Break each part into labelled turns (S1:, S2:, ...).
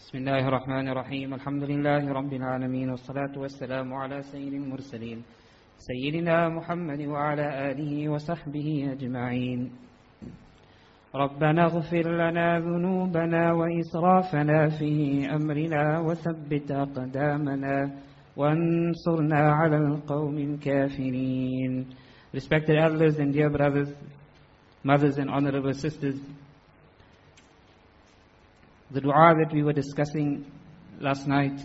S1: بسم الله الرحمن الرحيم الحمد لله رب العالمين والصلاة والسلام على سيد المرسلين سيدنا محمد وعلى آله وصحبه أجمعين. ربنا اغفر لنا ذنوبنا وإسرافنا في أمرنا وثبت أقدامنا وانصرنا على القوم الكافرين. Respected elders and dear brothers, mothers and honorable sisters, the dua that we were discussing last night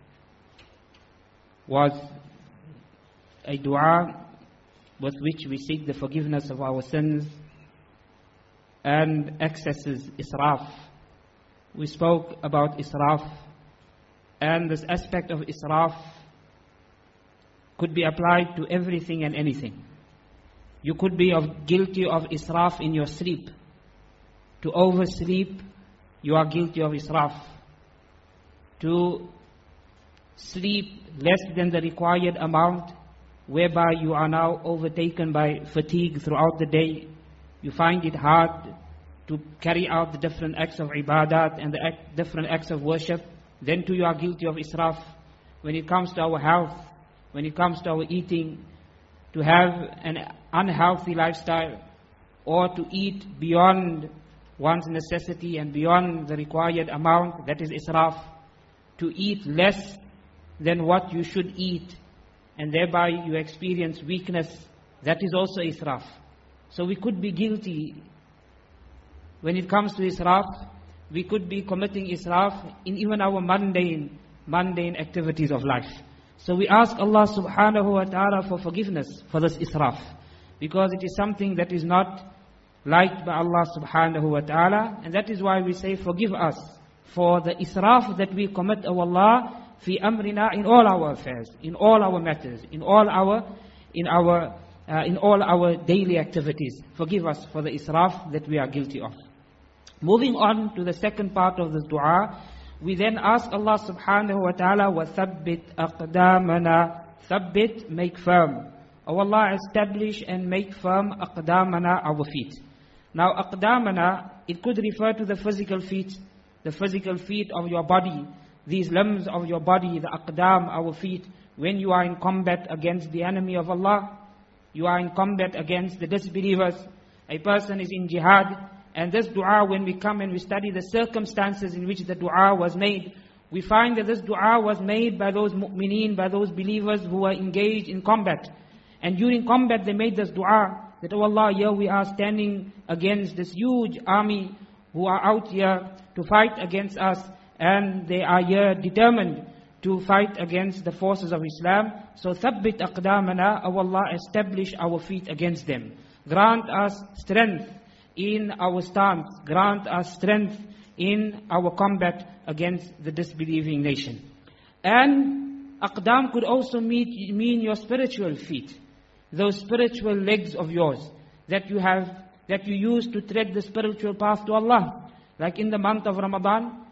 S1: was a dua with which we seek the forgiveness of our sins and excesses, israf. We spoke about israf, and this aspect of israf could be applied to everything and anything. You could be guilty of israf in your sleep. To oversleep, you are guilty of israf. To sleep less than the required amount, whereby you are now overtaken by fatigue throughout the day, you find it hard to carry out the different acts of ibadat and the different acts of worship, then too you are guilty of israf. When it comes to our health, when it comes to our eating, to have an unhealthy lifestyle or to eat beyond one's necessity and beyond the required amount, that is israf. To eat less than what you should eat and thereby you experience weakness, that is also israf. So we could be guilty when it comes to israf. We could be committing israf in even our mundane activities of life. So we ask Allah subhanahu wa ta'ala for forgiveness for this israf, because it is something that is not liked by Allah subhanahu wa ta'ala, and that is why we say forgive us for the israf that we commit, O Allah, fi amrina, in all our affairs, in all our matters, in all our daily activities. Forgive us for the israf that we are guilty of. Moving on to the second part of this dua, we then ask Allah subhanahu wa ta'ala, wa thabbit aqdamana, thabbit, make firm. O Allah, establish and make firm aqdamana, our feet. Now aqdamana, it could refer to the physical feet of your body, these limbs of your body, the aqdam, our feet. When you are in combat against the enemy of Allah, you are in combat against the disbelievers, a person is in jihad, and this dua, when we come and we study the circumstances in which the dua was made, we find that this dua was made by those mu'mineen, by those believers who were engaged in combat. And during combat they made this dua, that, oh Allah, here we are standing against this huge army who are out here to fight against us, and they are here determined to fight against the forces of Islam. So thabbit aqdamana, O Allah, establish our feet against them. Grant us strength in our stance, grant us strength in our combat against the disbelieving nation. And aqdam could also mean your spiritual feet, those spiritual legs of yours that you use to tread the spiritual path to Allah. Like in the month of Ramadan,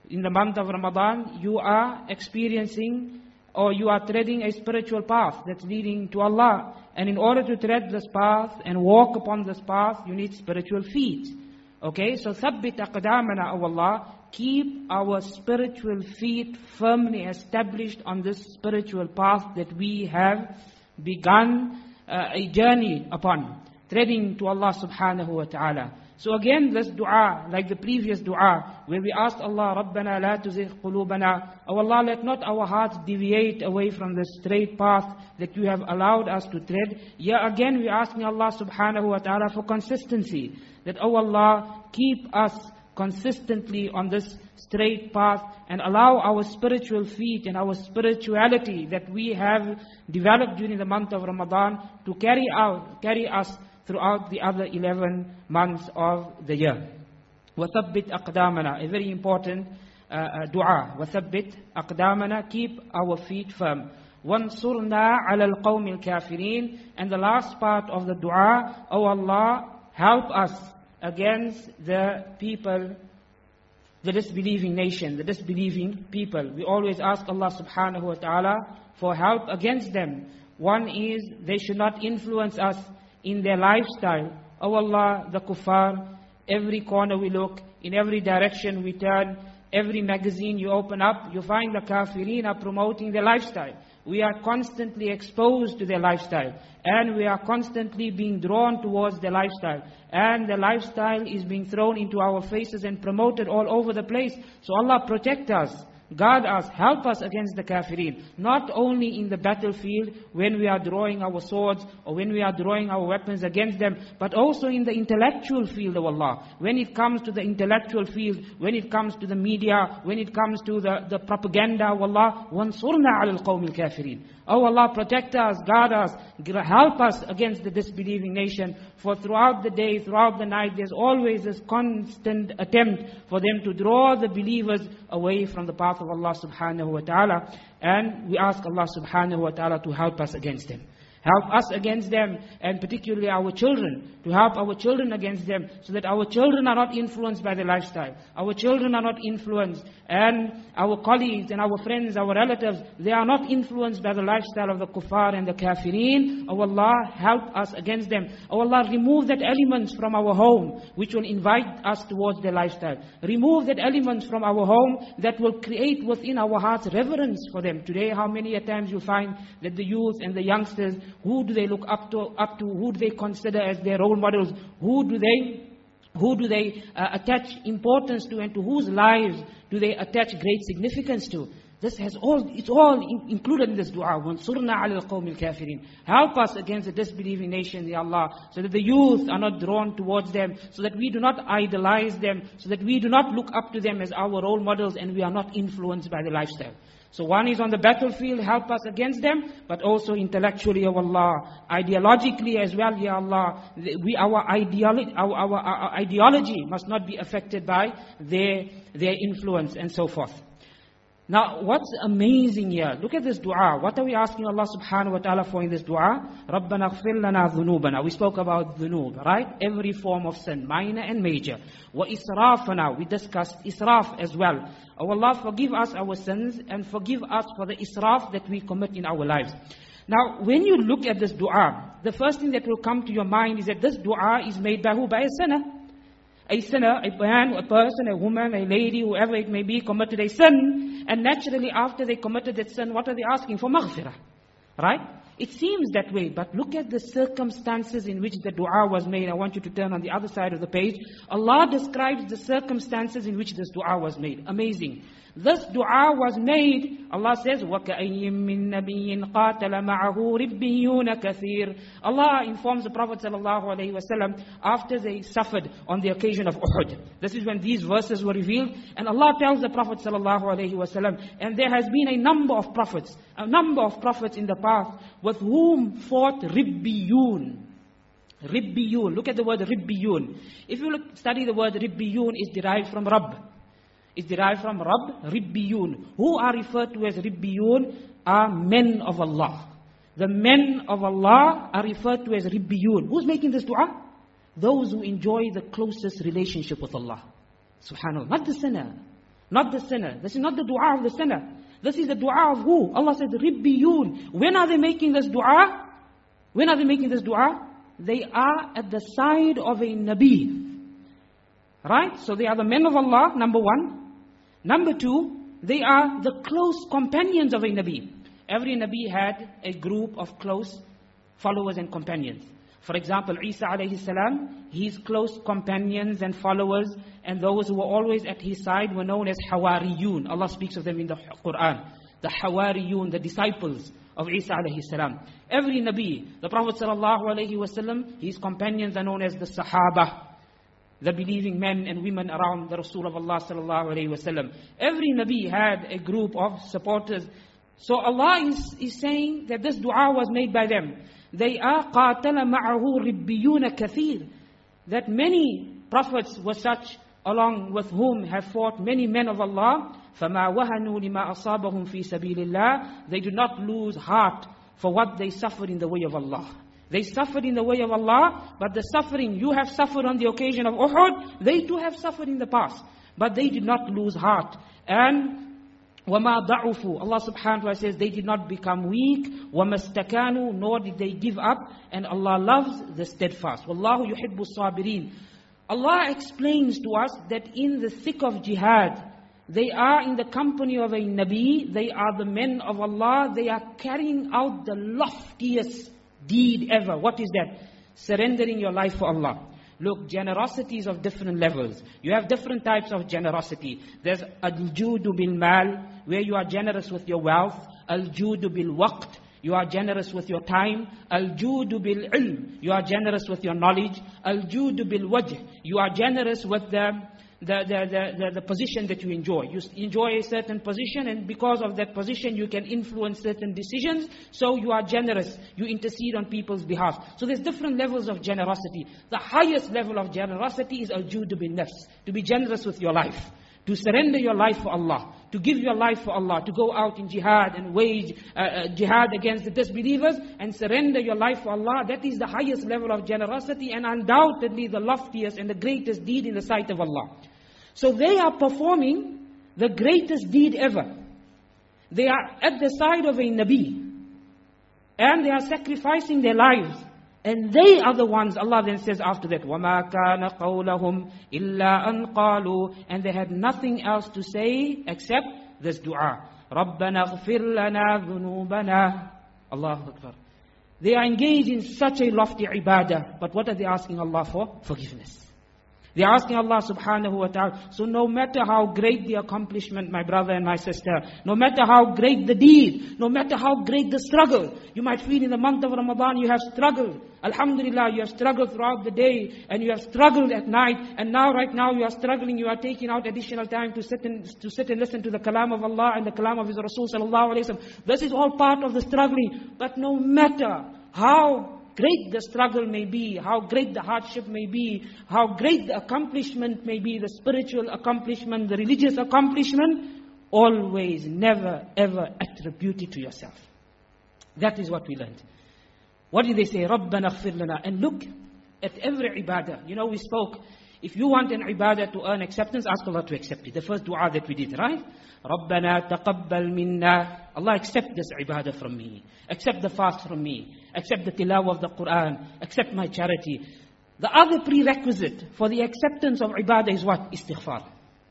S1: you are experiencing, or you are treading a spiritual path that's leading to Allah. And in order to tread this path and walk upon this path, you need spiritual feet. Okay, so thabbit aqdamana, O Allah, keep our spiritual feet firmly established on this spiritual path that we have begun a journey upon, treading to Allah subhanahu wa ta'ala. So again, this dua, like the previous dua, where we asked Allah, Rabbana la tuzigh qulubana, O Allah, let not our hearts deviate away from the straight path that you have allowed us to tread. Here again, we are asking Allah subhanahu wa ta'ala for consistency, that, O Allah, keep us consistently on this straight path and allow our spiritual feet and our spirituality that we have developed during the month of Ramadan to carry us throughout the other 11 months of the year. وَثَبِّتْ أَقْدَامَنَا, a very important dua. وَثَبِّتْ أَقْدَامَنَا, keep our feet firm. وَانْصُرْنَا عَلَى الْقَوْمِ الْكَافِرِينَ, and the last part of the dua, O Allah, help us against the people, the disbelieving nation, the disbelieving people. We always ask Allah subhanahu wa ta'ala for help against them. One is, they should not influence us in their lifestyle. O Allah, the kuffar, every corner we look, in every direction we turn, Every magazine you open up, you find the kafirin are promoting their lifestyle. We are constantly exposed to their lifestyle. And we are constantly being drawn towards their lifestyle. And the lifestyle is being thrown into our faces and promoted all over the place. So Allah protect us, guard us, help us against the kafirin. Not only in the battlefield when we are drawing our swords or when we are drawing our weapons against them, but also in the intellectual field of Allah. When it comes to the intellectual field, when it comes to the media, when it comes to the propaganda of Allah, وَانْصُرْنَا عَلَى الْقَوْمِ الْكَافِرِينَ. Oh Allah, protect us, guard us, help us against the disbelieving nation. For throughout the day, throughout the night, there's always this constant attempt for them to draw the believers away from the path of Allah subhanahu wa ta'ala. And we ask Allah subhanahu wa ta'ala to help us against them. Help us against them, and particularly our children, to help our children against them, so that our children are not influenced by their lifestyle. Our children are not influenced, and our colleagues and our friends, our relatives, they are not influenced by the lifestyle of the kuffar and the kafirin. Oh Allah, help us against them. Oh Allah, remove that elements from our home, which will invite us towards their lifestyle. Remove that elements from our home that will create within our hearts reverence for them. Today, how many a times you find that the youth and the youngsters, who do they look up to? Who do they consider as their role models? Who do they attach importance to, and to whose lives do they attach great significance to? It's all included in this dua. وَانْصُرْنَا عَلَى الْقَوْمِ الْكَافِرِينَ. Help us against the disbelieving nation, Ya Allah, so that the youth are not drawn towards them, so that we do not idolize them, so that we do not look up to them as our role models, and we are not influenced by the lifestyle. So one is on the battlefield, help us against them, but also intellectually, O Allah, ideologically as well, Ya Allah. Our ideology must not be affected by their influence and so forth. Now, what's amazing here? Look at this dua. What are we asking Allah subhanahu wa ta'ala for in this dua? رَبَّنَا اغْفِرْ لَنَا ذُنُوبَنَا. We spoke about dhunub, right? Every form of sin, minor and major. وَإِسْرَافَنَا. We discussed israf as well. Oh Allah, forgive us our sins and forgive us for the israf that we commit in our lives. Now, when you look at this dua, the first thing that will come to your mind is that this dua is made by who? By a sinner. A sinner, a man, a person, a woman, a lady, whoever it may be, committed a sin. And naturally, after they committed that sin, what are they asking for? Maghfirah. Right? It seems that way, but look at the circumstances in which the dua was made. I want you to turn on the other side of the page. Allah describes the circumstances in which this dua was made. Amazing. This dua was made, Allah says, وَكَأَيِّم مِّن نَبِيٍّ قَاتَلَ مَعَهُ رِبِّيُّونَ كَثِيرٌ. Allah informs the Prophet ﷺ after they suffered on the occasion of Uhud. This is when these verses were revealed. And Allah tells the Prophet ﷺ, and there has been a number of prophets in the past with whom fought Ribbiyun. Ribbiyun. Look at the word Ribbiyun. If you study the word Ribbiyun, is derived from Rabb. It's derived from Rabb, Ribbiyun. Who are referred to as Ribbiyun are men of Allah. The men of Allah are referred to as Ribbiyun. Who's making this dua? Those who enjoy the closest relationship with Allah. Subhanallah. Not the sinner. Not the sinner. This is not the dua of the sinner. This is the dua of who? Allah said, Ribbiyun. When are they making this dua? When are they making this dua? They are at the side of a Nabi. Right? So they are the men of Allah, number one. Number two, they are the close companions of a Nabi. Every Nabi had a group of close followers and companions. For example, Isa alayhi salam, his close companions and followers and those who were always at his side were known as Hawariyun. Allah speaks of them in the Quran. The Hawariyun, the disciples of Isa alayhi salam. Every Nabi, the Prophet sallallahu alayhi wasallam, his companions are known as the Sahaba, the believing men and women around the Rasul of Allah sallallahu alayhi wasallam. Every Nabi had a group of supporters. So Allah is saying that this dua was made by them. They are قَاتَلَ مَعَهُ رِبِّيُّونَ كَثِيرٌ. That many prophets were such, along with whom have fought many men of Allah. فَمَا وَهَنُوا لِمَا أَصَابَهُمْ فِي سَبِيلِ اللَّهِ. They do not lose heart for what they suffered in the way of Allah. They suffered in the way of Allah, but the suffering you have suffered on the occasion of Uhud, they too have suffered in the past. But they did not lose heart. And وَمَا ضَعُفُوا. Allah subhanahu wa ta'ala says they did not become weak. وَمَا اسْتَكَانُوا. Nor did they give up. And Allah loves the steadfast. وَاللَّهُ يُحِبُّ الصَّابِرِينَ. Allah explains to us that in the thick of jihad, They are in the company of a Nabi. They are the men of Allah. They are carrying out the loftiest deed ever. What is that? Surrendering your life for Allah. Look, generosity is of different levels. You have different types of generosity. There's al-judu bil-mal, where you are generous with your wealth. Al-judu bil-waqt, you are generous with your time. Al-judu bil-ilm, you are generous with your knowledge. Al-judu bil-wajh, you are generous with the position that you enjoy. You enjoy a certain position, and because of that position you can influence certain decisions, so you are generous. You intercede on people's behalf. So there's different levels of generosity. The highest level of generosity is al-judu bin nafs, to be generous with your life, to surrender your life for Allah, to give your life for Allah, to go out in jihad and wage jihad against the disbelievers and surrender your life for Allah. That is the highest level of generosity, and undoubtedly the loftiest and the greatest deed in the sight of Allah. So they are performing the greatest deed ever. They are at the side of a Nabi, and they are sacrificing their lives. And they are the ones, Allah then says after that, وَمَا كَانَ قَوْلَهُمْ إِلَّا أَنْ قَالُوا, and they had nothing else to say except this dua. رَبَّنَا اغْفِرْ لَنَا ذُنُوبَنَا. Allahu Akbar. They are engaged in such a lofty ibadah, but what are they asking Allah for? Forgiveness. They are asking Allah subhanahu wa ta'ala. So no matter how great the accomplishment, my brother and my sister, no matter how great the deed, no matter how great the struggle, you might feel in the month of Ramadan you have struggled. Alhamdulillah, you have struggled throughout the day, and you have struggled at night, and now right now you are struggling, you are taking out additional time to sit and listen to the kalam of Allah and the kalam of His Rasul sallallahu alayhi wa sallam. This is all part of the struggling. But no matter how great the struggle may be, how great the hardship may be, how great the accomplishment may be, the spiritual accomplishment, the religious accomplishment, always, never, ever attribute it to yourself. That is what we learned. What did they say? رَبَّنَا اغْفِرْ لَنَا. And look at every ibadah. You know, we spoke, if you want an ibadah to earn acceptance, ask Allah to accept it. The first dua that we did, right? رَبَّنَا تَقَبَّلْ مِنَّا. Allah, accept this ibadah from me. Accept the fast from me. Accept the tilawah of the Quran. Accept my charity. The other prerequisite for the acceptance of ibadah is what? Istighfar.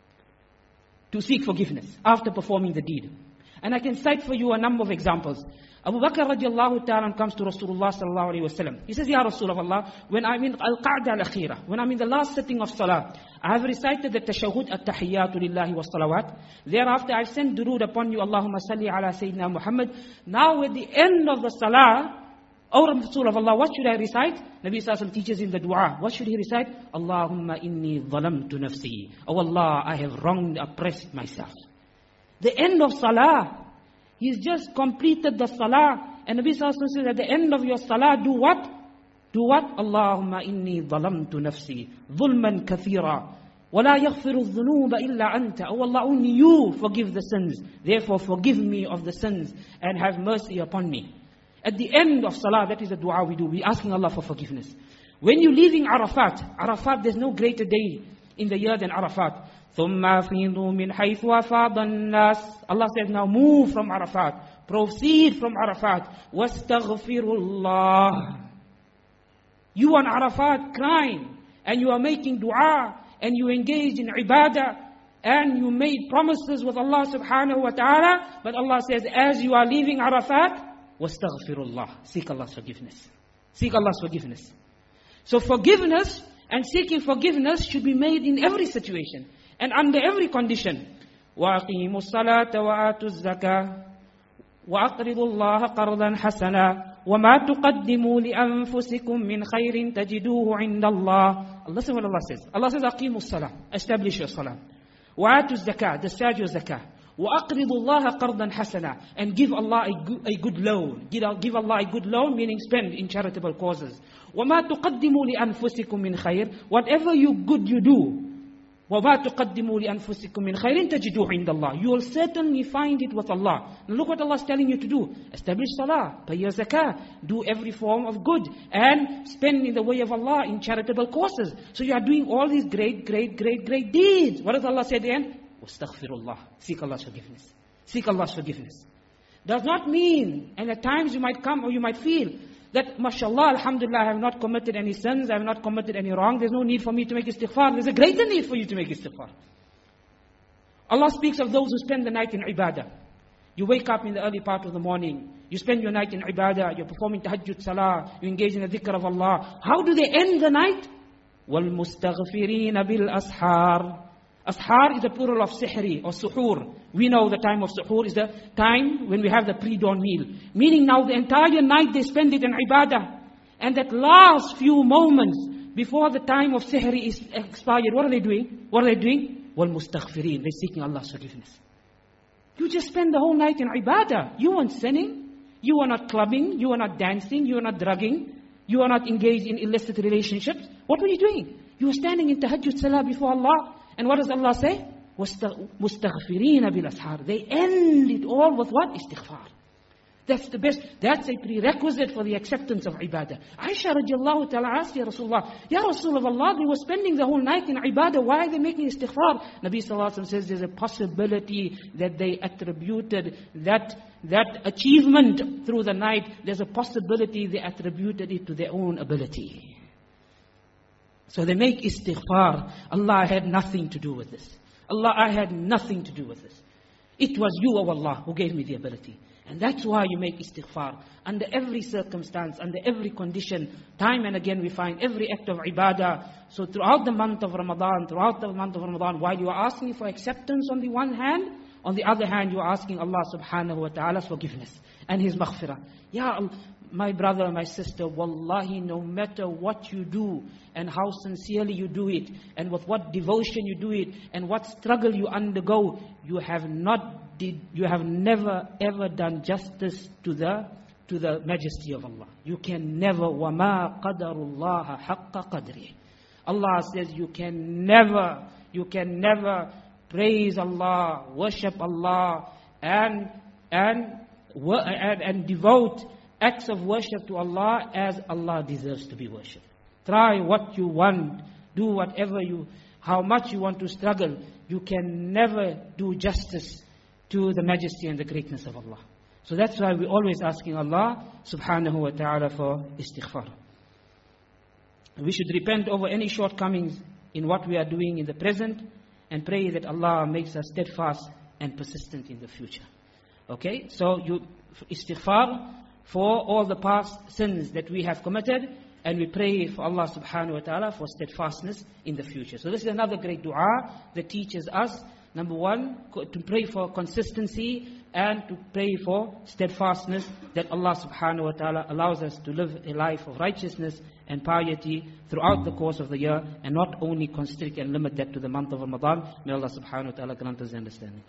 S1: To seek forgiveness after performing the deed. And I can cite for you a number of examples. Abu Bakr radiallahu ta'ala comes to Rasulullah sallallahu alayhi wa sallam. He says, Ya Rasulullah, when I'm in al-qa'da al-akhira, when I'm in the last sitting of salah, I have recited the tashahhud at-tahiyyatu lillahi wa salawat. Thereafter I send durood upon you, Allahumma salli ala Sayyidina Muhammad. Now at the end of the salah, O Rasulullah, what should I recite? Nabi sallallahu alayhi wa sallam teaches in the dua. What should he recite? Allahumma inni dhalamtu nafsi. Oh Allah, I have wronged, oppressed myself. The end of salah. He's just completed the salah. And Nabi sallallahu alayhi wa sallam says, at the end of your salah, do what? Do what? Allahumma inni dhalamtu nafsi dhulman kathira wa la yaghfiru dhunuba illa anta. Oh Allah, only you forgive the sins. Therefore forgive me of the sins and have mercy upon me. At the end of salah, that is the dua we do. We're asking Allah for forgiveness. When you're leaving Arafat, there's no greater day in the year than Arafat. ثُمَّ أَفِيضُوا مِنْ حَيْثُ أَفَاضَ النَّاسِ. Allah says, now move from Arafat. Proceed from Arafat. وَاسْتَغْفِرُ اللَّهِ. You on Arafat crying, and you are making dua, and you engage in ibadah, and you made promises with Allah subhanahu wa ta'ala. But Allah says, as you are leaving Arafat, وَاسْتَغْفِرُ اللَّهِ. Seek Allah's forgiveness. Seek Allah's forgiveness. So forgiveness and seeking forgiveness should be made in every situation and under every condition. وَأَقِيمُوا الصَّلَاةَ وَآتُوا الزَّكَاةَ وَأَقْرِضُوا اللَّهَ قَرْضًا حَسَنًا وَمَا تُقَدِّمُوا لِأَنفُسِكُم مِّنْ خَيْرٍ تَجِدُوهُ عِندَ اللَّهِ. Listen what Allah says. Allah says, أَقِيمُوا الصَّلَاةَ. Establish your salah. وَآتُوا الزَّكَاةَ. Discharge your zakah. وَأَقْرِضُوا اللَّهَ قَرْضًا حَسَنًا. And give Allah a good loan. Give Allah a good loan, meaning spend in charitable causes. وَمَا تُقَدِّمُوا لِأَنفُسِكُم مِّنْ خَيْرٍ. Whatever good you do, وَمَا تُقَدِّمُوا لِأَنفُسِكُم مِّنْ خَيْرٍ تَجِدُوهُ عِندَ اللَّهِ. You will certainly find it with Allah. Now look what Allah is telling you to do. Establish salah, pay your zakah, do every form of good, and spend in the way of Allah in charitable causes. So you are doing all these great deeds. What does Allah say at the end? Astaghfirullah. Seek Allah's forgiveness. Seek Allah's forgiveness. Does not mean, and at times you might come or you might feel that, mashallah, alhamdulillah, I have not committed any sins, I have not committed any wrong, there's no need for me to make istighfar. There's a greater need for you to make istighfar. Allah speaks of those who spend the night in ibadah. You wake up in the early part of the morning. You spend your night in ibadah. You're performing tahajjud salah. You engage in the dhikr of Allah. How do they end the night? وَالْمُسْتَغْفِرِينَ بِالْأَسْحَارِ. Ashar is the plural of sihri or suhoor. We know the time of suhoor is the time when we have the pre-dawn meal. Meaning now the entire night they spend it in ibadah. And that last few moments before the time of sihri is expired, what are they doing? What are they doing? وَالْمُسْتَغْفِرِينَ. They're seeking Allah's forgiveness. You just spend the whole night in ibadah. You weren't sinning. You are not clubbing. You are not dancing. You are not drugging. You are not engaged in illicit relationships. What were you doing? You were standing in tahajjud salah before Allah. And what does Allah say? مُسْتَغْفِرِينَ بِالْأَسْحَارِ. They end it all with what? Istighfar. That's the best. That's a prerequisite for the acceptance of ibadah. Aisha radiallahu ta'ala asked Ya Rasulullah, Ya Rasulullah, they were spending the whole night in ibadah. Why are they making istighfar? Nabi sallallahu alaihi wasallam says there's a possibility that they attributed that achievement through the night. There's a possibility they attributed it to their own ability. So they make istighfar. Allah had nothing to do with this. I had nothing to do with this. It was you, O Allah, who gave me the ability. And that's why you make istighfar. Under every circumstance, under every condition, time and again we find every act of ibadah. So throughout the month of Ramadan, while you are asking for acceptance on the one hand, on the other hand you are asking Allah subhanahu wa ta'ala's forgiveness and His maghfirah. Ya Allah, my brother, my sister, wallahi, no matter what you do and how sincerely you do it and with what devotion you do it and what struggle you undergo, you have never ever done justice to the majesty of Allah. You can never, وَمَا قَدَرُ اللَّهَ حَقَّ قَدْرِهِ. Allah says you can never praise Allah, worship Allah and devote acts of worship to Allah as Allah deserves to be worshipped. Try what you want, do whatever how much you want to struggle, you can never do justice to the majesty and the greatness of Allah. So that's why we're always asking Allah subhanahu wa ta'ala for istighfar. We should repent over any shortcomings in what we are doing in the present and pray that Allah makes us steadfast and persistent in the future. Okay, so you istighfar for all the past sins that we have committed, and we pray for Allah subhanahu wa ta'ala for steadfastness in the future. So this is another great dua that teaches us, number one, to pray for consistency and to pray for steadfastness, that Allah subhanahu wa ta'ala allows us to live a life of righteousness and piety throughout the course of the year, and not only constrict and limit that to the month of Ramadan. May Allah subhanahu wa ta'ala grant us understanding.